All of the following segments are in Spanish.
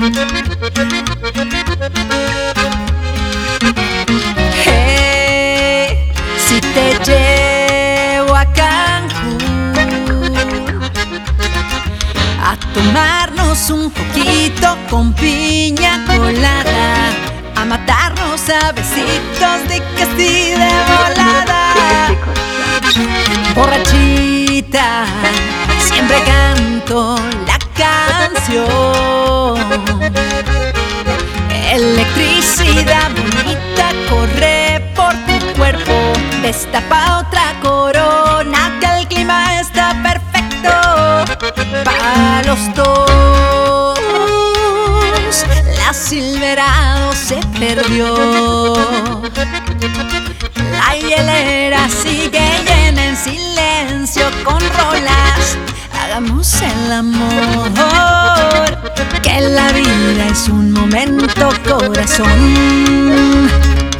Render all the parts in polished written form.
Hey, si te llevo a Cancún a tomarnos un poquito con piña colada, a matarnos a besitos de que sí de volada. Borrachita, siempre canto la canción. Electricidad bonita corre por tu cuerpo. Destapa otra corona, que el clima está perfecto para los dos. La Silverado se perdió. La hielera sigue llena en silencio con rolas. Hagamos el amor, que la vida es un momento, corazón.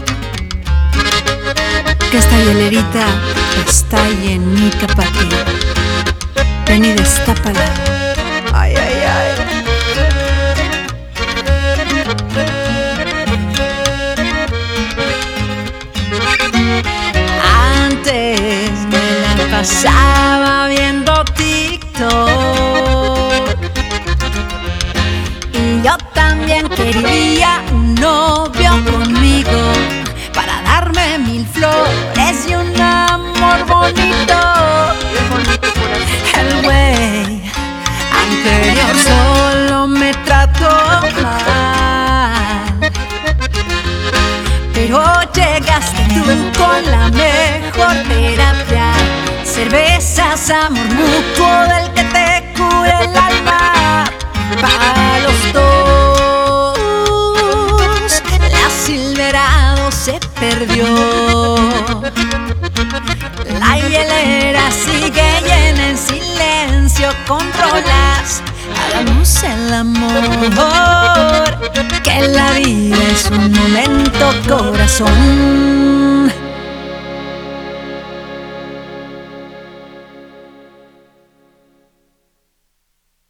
Que esta hielerita está llenica pa' ti. Ven y destápala. Ay, ay, ay. Antes me la pasaba viendo TikTok y yo también quería un novio conmigo para darme 1000 flores y un amor bonito. El güey anterior solo me trató mal, pero llegaste tú con la mejor terapia. Cervezas, amor mutuo del que te cure el alma. Para los dos, la Silverado se perdió. La hielera sigue llena en silencio con rolas. Hagamos el amor, que la vida es un momento, corazón.